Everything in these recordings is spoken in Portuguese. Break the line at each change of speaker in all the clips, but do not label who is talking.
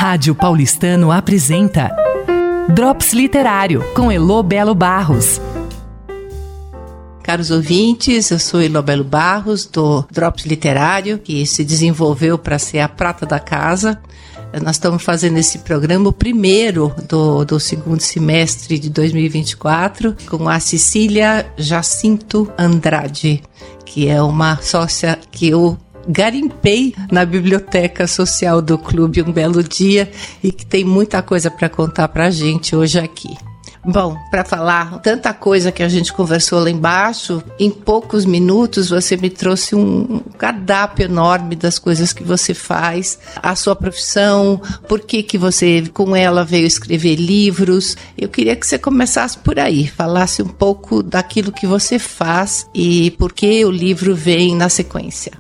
Rádio Paulistano apresenta Drops Literário, com Elô Belo Barros.
Caros ouvintes, eu sou Elô Belo Barros, do Drops Literário, que se desenvolveu para ser a prata da casa. Nós estamos fazendo esse programa, o primeiro do segundo semestre de 2024, com a Cecília Jacinto Andrade, que é uma sócia que eu garimpei na biblioteca social do clube um belo dia e que tem muita coisa para contar para a gente hoje aqui. Bom, para falar tanta coisa que a gente conversou lá embaixo, em poucos minutos você me trouxe um cardápio enorme das coisas que você faz, a sua profissão, por que você com ela veio escrever livros. Eu queria que você começasse por aí, falasse um pouco daquilo que você faz e por que o livro vem na sequência.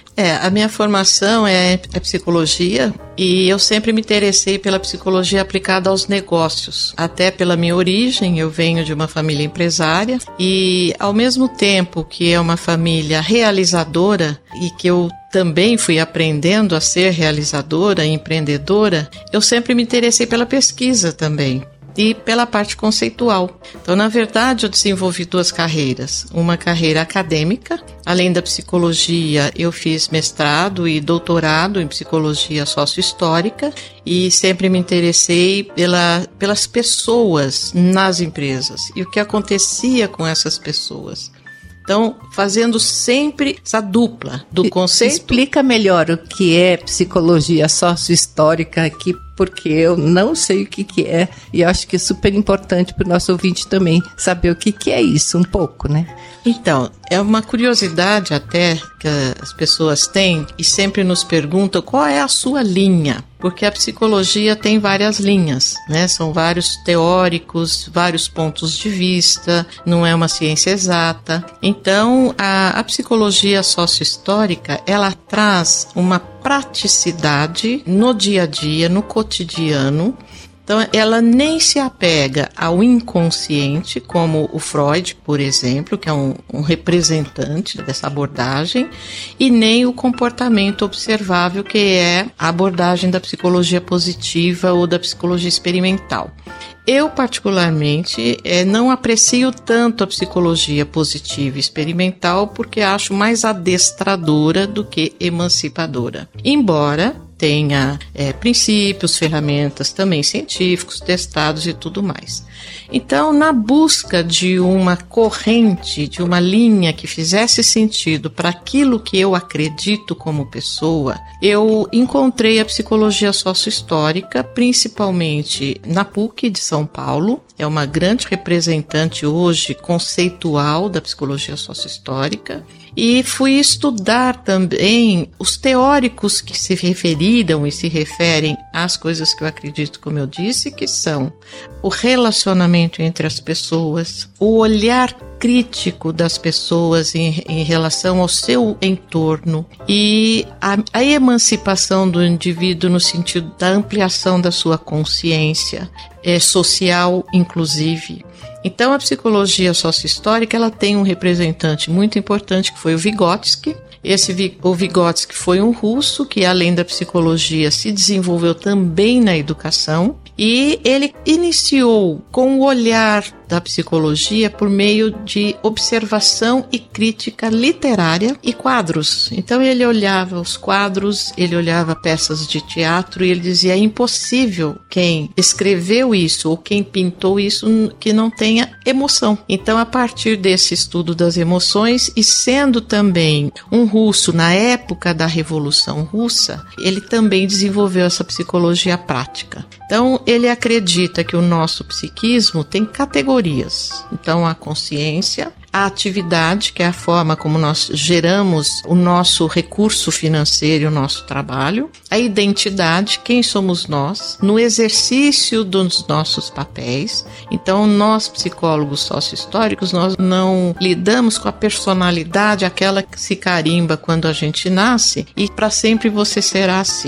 A minha formação é psicologia e eu sempre me interessei pela psicologia aplicada aos negócios. Até pela minha origem, eu venho de uma família empresária e ao mesmo tempo que é uma família realizadora e que eu também fui aprendendo a ser realizadora e empreendedora, eu sempre me interessei pela pesquisa também e pela parte conceitual. Então, na verdade, eu desenvolvi duas carreiras. Uma carreira acadêmica, além da psicologia, eu fiz mestrado e doutorado em psicologia sociohistórica e sempre me interessei pelas pessoas nas empresas e o que acontecia com essas pessoas. Então, fazendo sempre essa dupla do conceito.
Explica melhor o que é psicologia sociohistórica aqui, porque eu não sei o que é e acho que é super importante para o nosso ouvinte também saber o que é isso um pouco, né?
Então, é uma curiosidade até que as pessoas têm e sempre nos perguntam qual é a sua linha, porque a psicologia tem várias linhas, né? São vários teóricos, vários pontos de vista, não é uma ciência exata. Então, a psicologia sociohistórica, ela traz uma praticidade no dia a dia, no cotidiano. Então, ela nem se apega ao inconsciente, como o Freud, por exemplo, que é um representante dessa abordagem, e nem o comportamento observável, que é a abordagem da psicologia positiva ou da psicologia experimental. Eu, particularmente, não aprecio tanto a psicologia positiva e experimental porque acho mais adestradora do que emancipadora. Embora tenha princípios, ferramentas também científicos, testados e tudo mais. Então, na busca de uma corrente, de uma linha que fizesse sentido para aquilo que eu acredito como pessoa, eu encontrei a psicologia sociohistórica, principalmente na PUC de São Paulo. É uma grande representante hoje conceitual da psicologia sociohistórica. E fui estudar também os teóricos que se referiram e se referem às coisas que eu acredito, como eu disse, que são o relacionamento entre as pessoas, o olhar crítico das pessoas em relação ao seu entorno e a emancipação do indivíduo no sentido da ampliação da sua consciência social, inclusive. Então, a psicologia sociohistórica, ela tem um representante muito importante que foi o Vygotsky. O Vygotsky foi um russo que, além da psicologia, se desenvolveu também na educação e ele iniciou com o olhar da psicologia por meio de observação e crítica literária e quadros. Então ele olhava os quadros, ele olhava peças de teatro e ele dizia: é impossível quem escreveu isso ou quem pintou isso que não tenha emoção. Então, a partir desse estudo das emoções e sendo também um russo na época da Revolução Russa, ele também desenvolveu essa psicologia prática. Então, ele acredita que o nosso psiquismo tem categorias. Então, a consciência, a atividade, que é a forma como nós geramos o nosso recurso financeiro e o nosso trabalho, a identidade, quem somos nós, no exercício dos nossos papéis. Então, nós, psicólogos sociohistóricos, nós não lidamos com a personalidade, aquela que se carimba quando a gente nasce, e para sempre você será assim.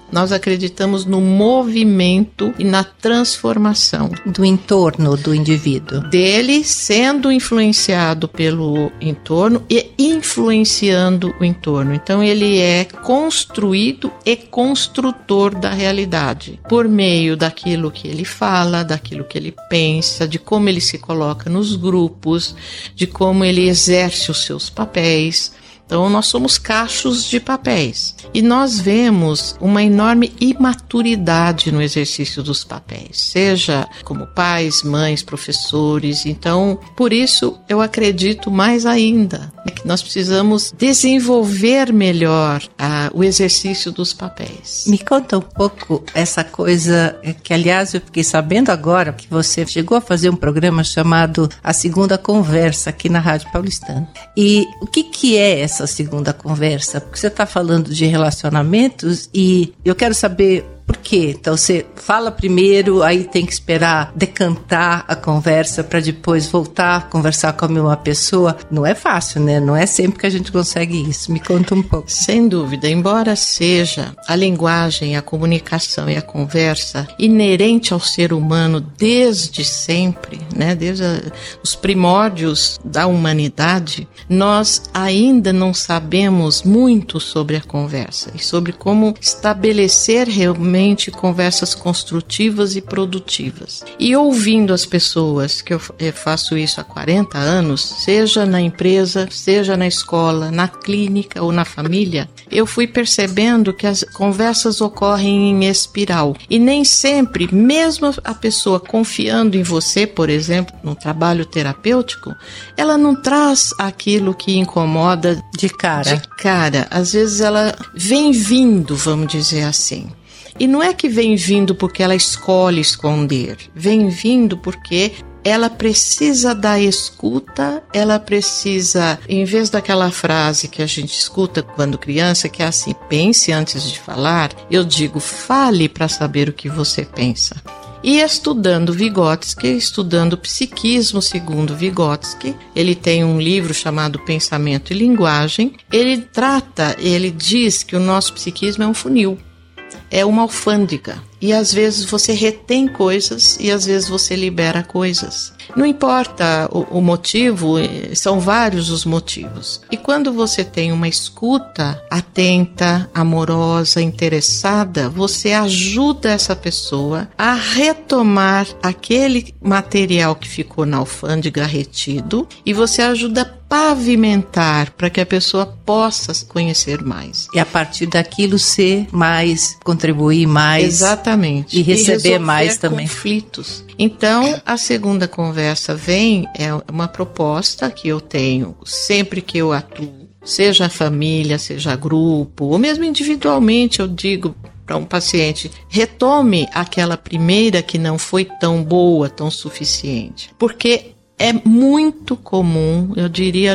Nós acreditamos no movimento e na transformação
do entorno do indivíduo.
Dele sendo influenciado pelo entorno e influenciando o entorno. Então ele é construído e construtor da realidade, por meio daquilo que ele fala, daquilo que ele pensa, de como ele se coloca nos grupos, de como ele exerce os seus papéis. Então, nós somos cachos de papéis e nós vemos uma enorme imaturidade no exercício dos papéis, seja como pais, mães, professores. Então, por isso, eu acredito mais ainda que nós precisamos desenvolver melhor o exercício dos papéis.
Me conta um pouco essa coisa que, aliás, eu fiquei sabendo agora que você chegou a fazer um programa chamado A Segunda Conversa aqui na Rádio Paulistana. E o que é essa segunda conversa? Porque você está falando de relacionamentos e eu quero saber por quê. Então você fala primeiro, aí tem que esperar decantar a conversa para depois voltar a conversar com a mesma pessoa. Não é fácil, né? Não é sempre que a gente consegue isso. Me conta um pouco.
Sem dúvida, embora seja a linguagem, a comunicação e a conversa inerente ao ser humano desde sempre, né? Desde os primórdios da humanidade, nós ainda não sabemos muito sobre a conversa e sobre como estabelecer realmente conversas construtivas e produtivas. E ouvindo as pessoas, que eu faço isso há 40 anos, seja na empresa, seja na escola, na clínica ou na família, eu fui percebendo que as conversas ocorrem em espiral. E nem sempre, mesmo a pessoa confiando em você, por exemplo, no trabalho terapêutico, ela não traz aquilo que incomoda
de cara.
Às vezes ela vem vindo, vamos dizer assim. E não é que vem vindo porque ela escolhe esconder, vem vindo porque ela precisa da escuta, ela precisa, em vez daquela frase que a gente escuta quando criança, que é assim, pense antes de falar, eu digo, fale para saber o que você pensa. E estudando Vygotsky, estudando psiquismo segundo Vygotsky, ele tem um livro chamado Pensamento e Linguagem, ele diz que o nosso psiquismo é um funil. É uma alfândega e às vezes você retém coisas e às vezes você libera coisas. Não importa o motivo, são vários os motivos. E quando você tem uma escuta atenta, amorosa, interessada, você ajuda essa pessoa a retomar aquele material que ficou na alfândega retido e você ajuda a pavimentar para que a pessoa possa conhecer mais.
E a partir daquilo contribuir mais.
Exatamente.
E receber mais também.
Conflitos. Então, a segunda conversa é uma proposta que eu tenho sempre que eu atuo, seja família, seja grupo, ou mesmo individualmente, eu digo para um paciente, retome aquela primeira que não foi tão boa, tão suficiente. Porque é muito comum, eu diria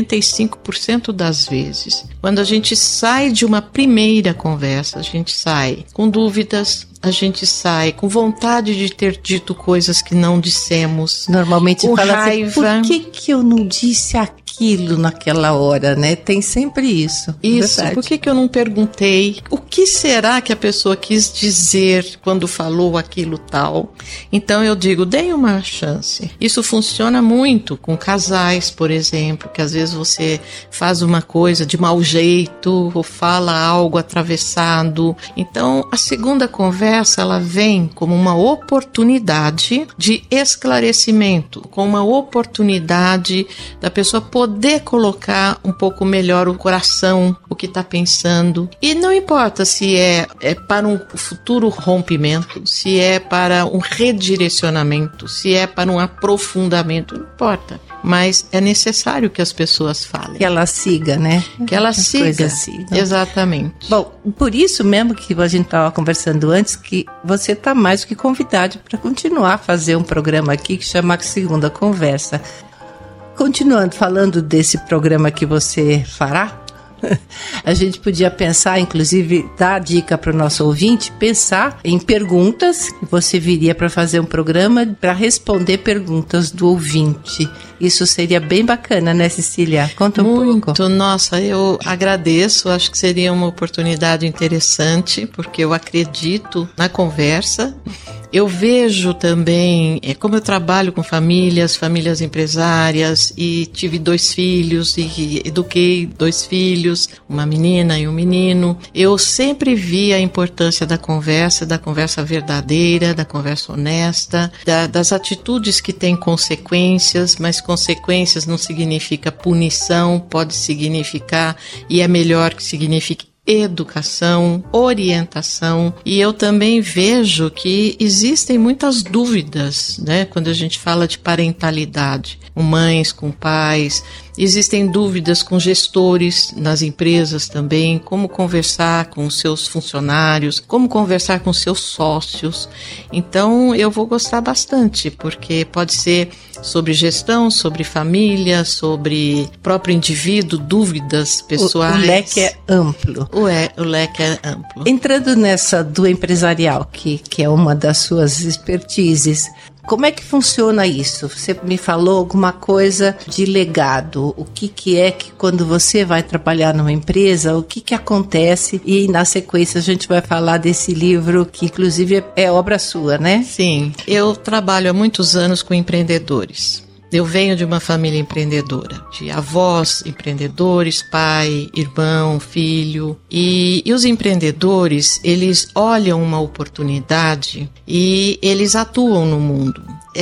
95% das vezes, quando a gente sai de uma primeira conversa, a gente sai com dúvidas, a gente sai com vontade de ter dito coisas que não dissemos.
Normalmente
com
fala
raiva.
Assim, por que eu não disse aquilo naquela hora, né? Tem sempre isso.
Isso,
verdade.
Por que eu não perguntei? O que será que a pessoa quis dizer quando falou aquilo tal? Então eu digo, dê uma chance. Isso funciona muito com casais, por exemplo, que às vezes você faz uma coisa de mau jeito ou fala algo atravessado. Então a segunda conversa ela vem como uma oportunidade de esclarecimento, com uma oportunidade da pessoa poder colocar um pouco melhor o coração, o que está pensando. E não importa se é para um futuro rompimento, se é para um redirecionamento, se é para um aprofundamento, não importa. Mas é necessário que as pessoas falem.
Que ela siga, né?
Que ela siga. Exatamente.
Bom, por isso mesmo que a gente estava conversando antes, que você está mais do que convidado para continuar a fazer um programa aqui que chama Segunda Conversa. Continuando falando desse programa que você fará, A gente podia pensar, inclusive, dar dica para o nosso ouvinte, pensar em perguntas que você viria para fazer um programa para responder perguntas do ouvinte. Isso seria bem bacana, né, Cecília? Conta um pouco.
Muito, nossa, eu agradeço, acho que seria uma oportunidade interessante, porque eu acredito na conversa. Eu vejo também, como eu trabalho com famílias empresárias, e tive 2 filhos e eduquei 2 filhos, uma menina e um menino, eu sempre vi a importância da conversa verdadeira, da conversa honesta, das atitudes que têm consequências, mas consequências não significa punição, pode significar, e é melhor que signifique, educação, orientação. E eu também vejo que existem muitas dúvidas, né, quando a gente fala de parentalidade, com mães, com pais. Existem dúvidas com gestores nas empresas também, como conversar com os seus funcionários, como conversar com seus sócios. Então eu vou gostar bastante, porque pode ser sobre gestão, sobre família, sobre próprio indivíduo, dúvidas pessoais.
O leque é amplo.
O leque é amplo.
Entrando nessa do empresarial, que é uma das suas expertises, como é que funciona isso? Você me falou alguma coisa de legado. O que é que quando você vai trabalhar numa empresa, o que acontece? E na sequência a gente vai falar desse livro, que inclusive é obra sua, né?
Sim, eu trabalho há muitos anos com empreendedores. Eu venho de uma família empreendedora, de avós empreendedores, pai, irmão, filho. E os empreendedores, eles olham uma oportunidade e eles atuam no mundo.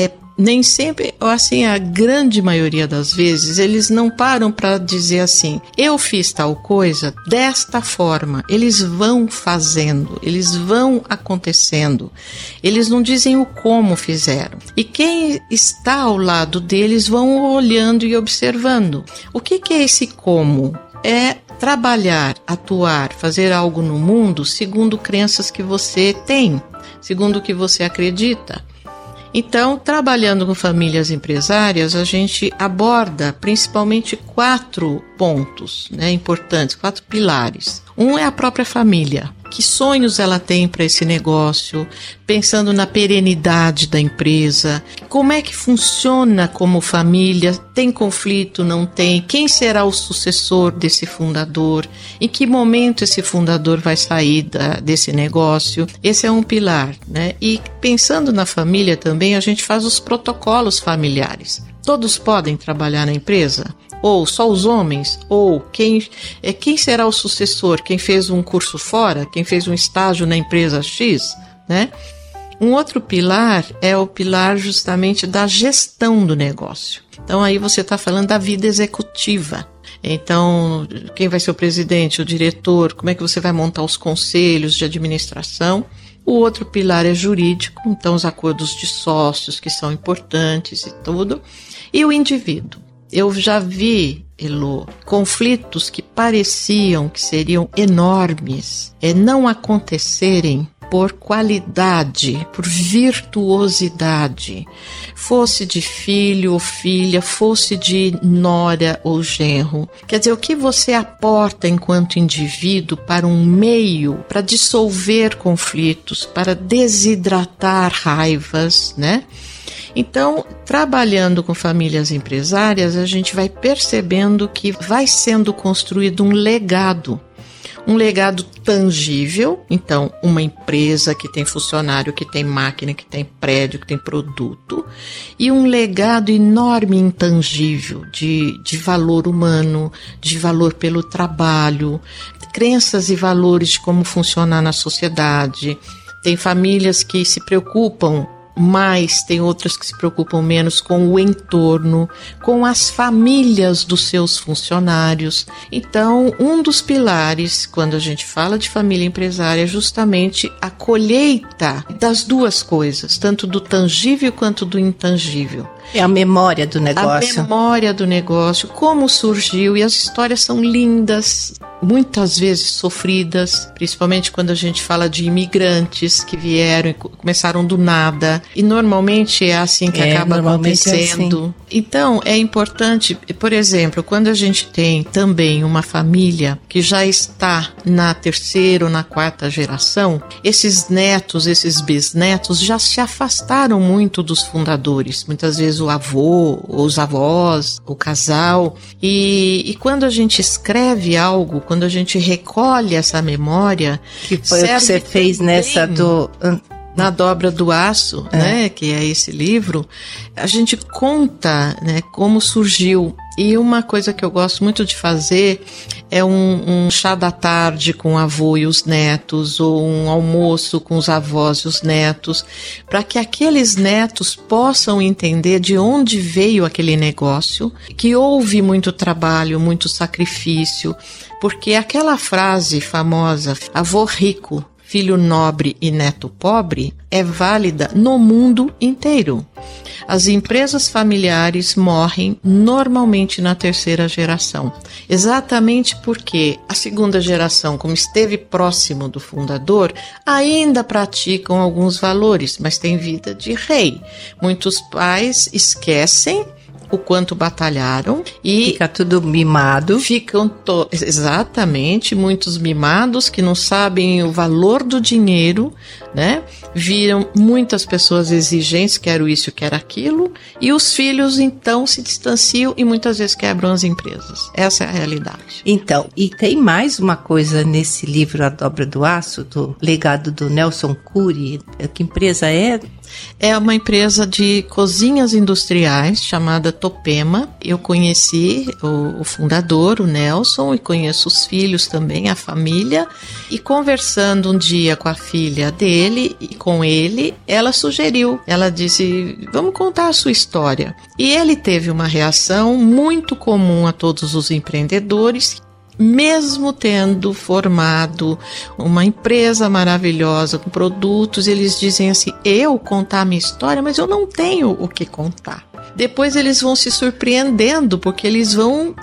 Nem sempre, ou assim, a grande maioria das vezes, eles não param para dizer assim, eu fiz tal coisa desta forma. Eles vão fazendo, eles vão acontecendo. Eles não dizem o como fizeram. E quem está ao lado deles vão olhando e observando. O que é esse como? É trabalhar, atuar, fazer algo no mundo segundo crenças que você tem, segundo o que você acredita. Então, trabalhando com famílias empresárias, a gente aborda principalmente 4 pontos, né, importantes, 4 pilares. Um é a própria família. Que sonhos ela tem para esse negócio, pensando na perenidade da empresa, como é que funciona como família, tem conflito, não tem, quem será o sucessor desse fundador, em que momento esse fundador vai sair desse negócio. Esse é um pilar, né? E pensando na família também, a gente faz os protocolos familiares. Todos podem trabalhar na empresa? Ou só os homens? Ou quem será o sucessor? Quem fez um curso fora? Quem fez um estágio na empresa X? Né? Um outro pilar é o pilar justamente da gestão do negócio. Então aí você está falando da vida executiva. Então, quem vai ser o presidente, o diretor? Como é que você vai montar os conselhos de administração? O outro pilar é jurídico, então os acordos de sócios que são importantes e tudo. E o indivíduo. Eu já vi, Elô, conflitos que pareciam que seriam enormes, não acontecerem por qualidade, por virtuosidade, fosse de filho ou filha, fosse de nora ou genro. Quer dizer, o que você aporta enquanto indivíduo para um meio, para dissolver conflitos, para desidratar raivas, né? Então, trabalhando com famílias empresárias, a gente vai percebendo que vai sendo construído um legado tangível. Então, uma empresa que tem funcionário, que tem máquina, que tem prédio, que tem produto, e um legado enorme intangível de valor humano, de valor pelo trabalho, crenças e valores de como funcionar na sociedade. Tem famílias que se preocupam mais, tem outras que se preocupam menos com o entorno, com as famílias dos seus funcionários. Então, um dos pilares, quando a gente fala de família empresária, é justamente a colheita das duas coisas, tanto do tangível quanto do intangível.
É a memória do negócio.
A memória do negócio, como surgiu, e as histórias são lindas. muitas vezes sofridas, principalmente quando a gente fala de imigrantes que vieram e começaram do nada. E normalmente é assim que acaba acontecendo. É assim. Então, é importante, por exemplo, quando a gente tem também uma família que já está na terceira ou na quarta geração, esses netos, esses bisnetos já se afastaram muito dos fundadores. Muitas vezes o avô, os avós, o casal. E quando a gente escreve algo, quando a gente recolhe essa memória...
Que foi o que você fez nessa
Na Dobra do Aço, né, que é esse livro, a gente conta, né, como surgiu. E uma coisa que eu gosto muito de fazer é um chá da tarde com o avô e os netos, ou um almoço com os avós e os netos, para que aqueles netos possam entender de onde veio aquele negócio, que houve muito trabalho, muito sacrifício, porque aquela frase famosa, avô rico, filho nobre e neto pobre, é válida no mundo inteiro. As empresas familiares morrem normalmente na terceira geração, exatamente porque a segunda geração, como esteve próximo do fundador, ainda praticam alguns valores, mas tem vida de rei. Muitos pais esquecem o quanto batalharam e
fica tudo mimado.
Exatamente, muitos mimados que não sabem o valor do dinheiro, né? Viram muitas pessoas exigentes, quero isso, quero aquilo, e os filhos então se distanciam e muitas vezes quebram as empresas. Essa é a realidade.
Então, e tem mais uma coisa nesse livro A Dobra do Aço, do legado do Nelson Curi. Que empresa é?
É uma empresa de cozinhas industriais chamada Topema. Eu conheci o fundador, o Nelson, e conheço os filhos também, a família. E conversando um dia com a filha dele e com ele, ela sugeriu, ela disse, vamos contar a sua história. E ele teve uma reação muito comum a todos os empreendedores, mesmo tendo formado uma empresa maravilhosa com produtos, eles dizem assim, eu contar a minha história, mas eu não tenho o que contar. Depois eles vão se surpreendendo, porque eles vão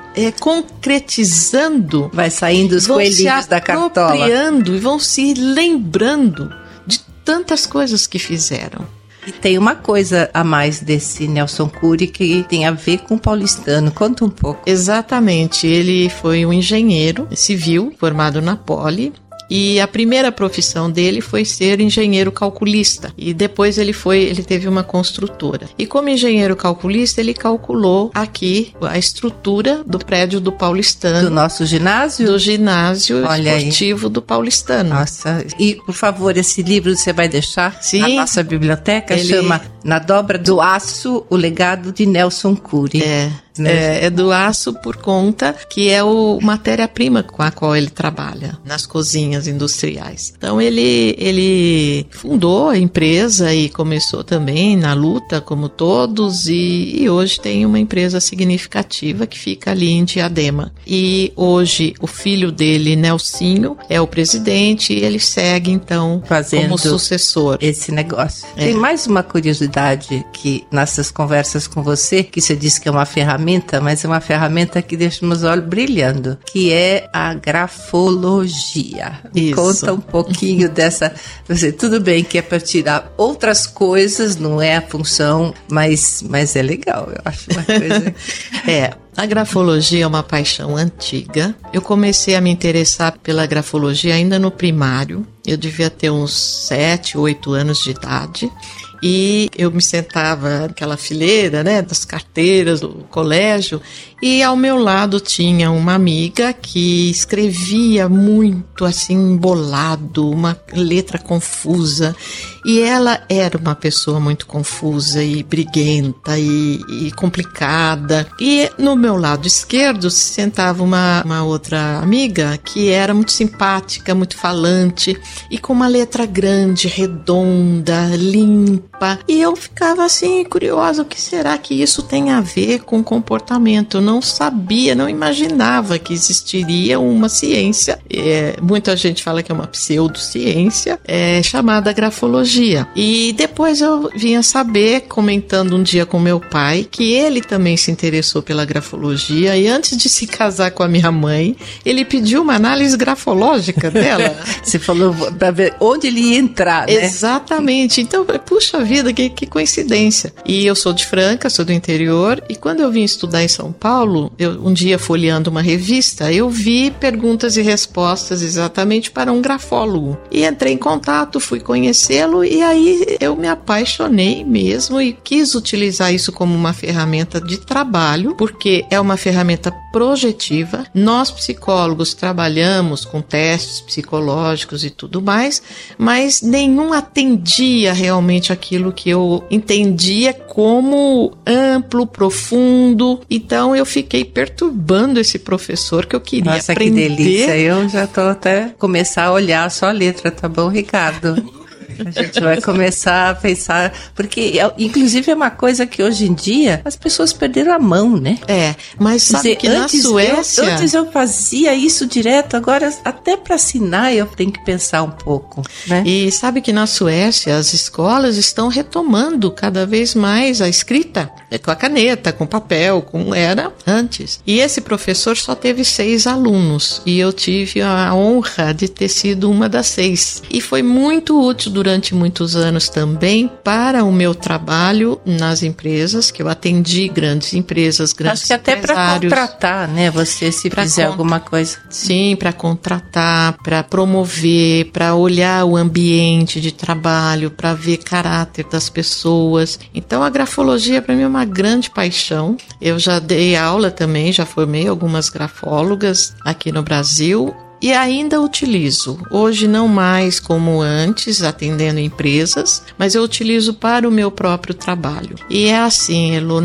concretizando.
Vai saindo os coelhinhos da cartola.
Vão se apropriando e vão se lembrando de tantas coisas que fizeram.
E tem uma coisa a mais desse Nelson Curi que tem a ver com o paulistano. Conta um pouco.
Exatamente. Ele foi um engenheiro civil formado na Poli. E a primeira profissão dele foi ser engenheiro calculista. E depois ele teve uma construtora. E como engenheiro calculista, ele calculou aqui a estrutura do prédio do Paulistano.
Do nosso ginásio?
Do ginásio esportivo do Paulistano.
Nossa. E, por favor, esse livro você vai deixar na nossa biblioteca? Chama Na Dobra do Aço, o legado de Nelson Curi.
É do aço por conta que é o matéria-prima com a qual ele trabalha nas cozinhas industriais. Então ele fundou a empresa e começou também na luta como todos e hoje tem uma empresa significativa que fica ali em Diadema. E hoje o filho dele, Nelsinho, é o presidente e ele segue então
fazendo
como sucessor
esse negócio. Tem mais uma curiosidade que nessas conversas com você, que você disse que é uma ferramenta, mas é uma ferramenta que deixa meus olhos brilhando, que é a grafologia.
Isso.
Conta um pouquinho dessa... Tudo bem que é para tirar outras coisas, não é a função, mas é legal, eu acho uma coisa...
A grafologia é uma paixão antiga. Eu comecei a me interessar pela grafologia ainda no primário. Eu devia ter uns 7, 8 anos de idade. E eu me sentava naquela fileira, né, das carteiras do colégio, e ao meu lado tinha uma amiga que escrevia muito assim, embolado, uma letra confusa, e ela era uma pessoa muito confusa e briguenta e complicada. E no meu lado esquerdo se sentava uma outra amiga que era muito simpática, muito falante, e com uma letra grande, redonda, limpa. E eu ficava assim, curiosa, o que será que isso tem a ver com comportamento? Eu não sabia, não imaginava que existiria uma ciência, muita gente fala que é uma pseudociência, chamada grafologia. E depois eu vim a saber, comentando um dia com meu pai, que ele também se interessou pela grafologia, e antes de se casar com a minha mãe, ele pediu uma análise grafológica dela.
Você falou para ver onde ele ia entrar, né?
Exatamente. Então, puxa vida, que coincidência. E eu sou de Franca, sou do interior, e quando eu vim estudar em São Paulo, um dia folheando uma revista, eu vi perguntas e respostas exatamente para um grafólogo. E entrei em contato, fui conhecê-lo, e aí eu me apaixonei mesmo e quis utilizar isso como uma ferramenta de trabalho, porque é uma ferramenta projetiva. Nós, psicólogos, trabalhamos com testes psicológicos e tudo mais, mas nenhum atendia realmente aquilo que eu entendia como amplo, profundo. Então eu fiquei perturbando esse professor que eu queria
Nossa,
aprender.
Que delícia, eu já tô até começar a olhar só a letra, tá bom, Ricardo? A gente vai começar a pensar, porque inclusive é uma coisa que hoje em dia as pessoas perderam a mão, né?
Mas sabe que na Suécia...
Antes eu fazia isso direto, agora até para assinar eu tenho que pensar um pouco, né?
E sabe que na Suécia as escolas estão retomando cada vez mais a escrita, com a caneta, com papel, como era antes. E esse professor só teve 6 alunos, e eu tive a honra de ter sido uma das 6. E foi muito útil durante muitos anos também para o meu trabalho nas empresas, que eu atendi grandes empresas, grandes
empresários. Acho que até para contratar, né? Você se fizer alguma coisa.
Sim, para contratar, para promover, para olhar o ambiente de trabalho, para ver caráter das pessoas. Então a grafologia para mim é uma grande paixão. Eu já dei aula também, já formei algumas grafólogas aqui no Brasil. E ainda utilizo, hoje não mais como antes, atendendo empresas, mas eu utilizo para o meu próprio trabalho. E é assim, Elo,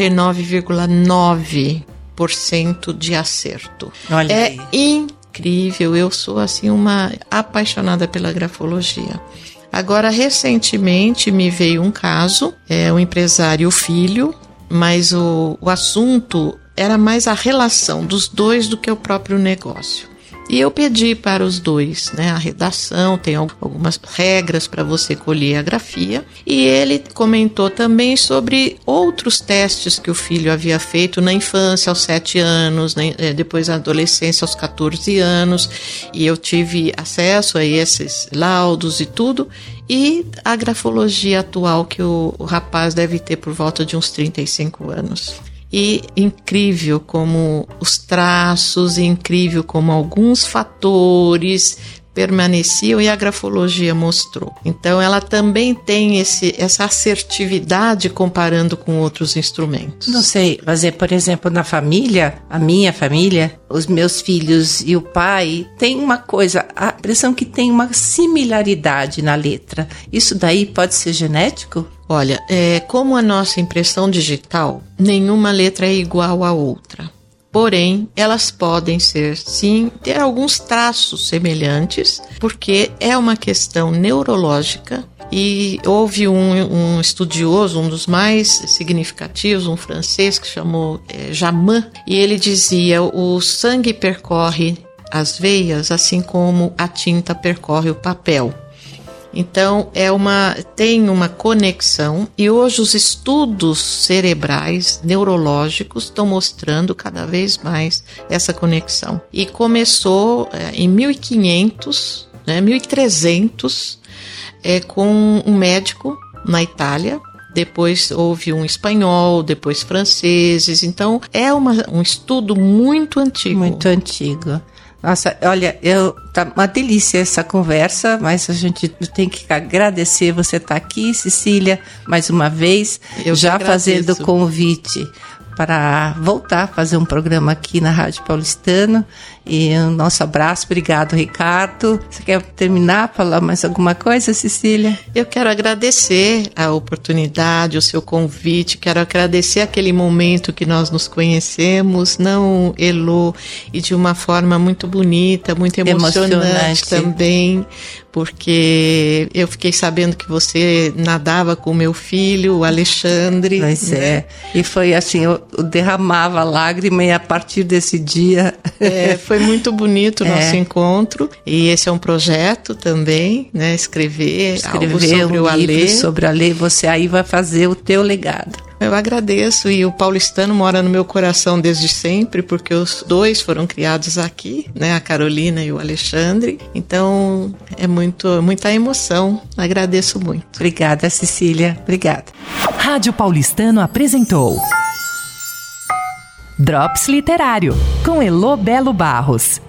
99,9% de acerto.
Olha aí.
Incrível, eu sou assim uma apaixonada pela grafologia. Agora, recentemente me veio um caso, um empresário e o filho, mas o assunto era mais a relação dos dois do que o próprio negócio. E eu pedi para os dois, né, a redação, tem algumas regras para você colher a grafia, e ele comentou também sobre outros testes que o filho havia feito na infância aos 7 anos, né, depois na adolescência aos 14 anos, e eu tive acesso a esses laudos e tudo, e a grafologia atual que o rapaz deve ter por volta de uns 35 anos. E incrível como os traços, incrível como alguns fatores permaneciam e a grafologia mostrou. Então ela também tem essa assertividade comparando com outros instrumentos.
Não sei, mas por exemplo, na família, a minha família, os meus filhos e o pai, tem uma coisa, a impressão que tem uma similaridade na letra. Isso daí pode ser genético?
Olha, como a nossa impressão digital, nenhuma letra é igual à outra. Porém, elas podem ser, sim, ter alguns traços semelhantes, porque é uma questão neurológica. E houve um estudioso, um dos mais significativos, um francês que chamou Jamin, e ele dizia: o sangue percorre as veias assim como a tinta percorre o papel. Então tem uma conexão, e hoje os estudos cerebrais, neurológicos, estão mostrando cada vez mais essa conexão. E começou em 1500, 1300, com um médico na Itália. Depois houve um espanhol, depois franceses. Então é um estudo muito antigo.
Muito antigo. Nossa, olha, tá uma delícia essa conversa, mas a gente tem que agradecer você estar aqui, Cecília, mais uma vez, já fazendo o convite para voltar a fazer um programa aqui na Rádio Paulistano, E o nosso abraço, obrigado, Ricardo. Você quer terminar, falar mais alguma coisa, Cecília?
Eu quero agradecer a oportunidade, o seu convite, quero agradecer aquele momento que nós nos conhecemos, não, Elô, e de uma forma muito bonita, muito emocionante também, porque eu fiquei sabendo que você nadava com o meu filho, o Alexandre.
Pois é, e foi assim, eu derramava lágrima e a partir desse dia...
foi muito bonito o nosso encontro, e esse é um projeto também, né, escrever algo sobre o Alê.
Sobre o Alê, você aí vai fazer o teu legado.
Eu agradeço, e o paulistano mora no meu coração desde sempre, porque os dois foram criados aqui, né, a Carolina e o Alexandre, então é muita emoção, agradeço muito.
Obrigada, Cecília, obrigada.
Rádio Paulistano apresentou Drops Literário, com Elô Belo Barros.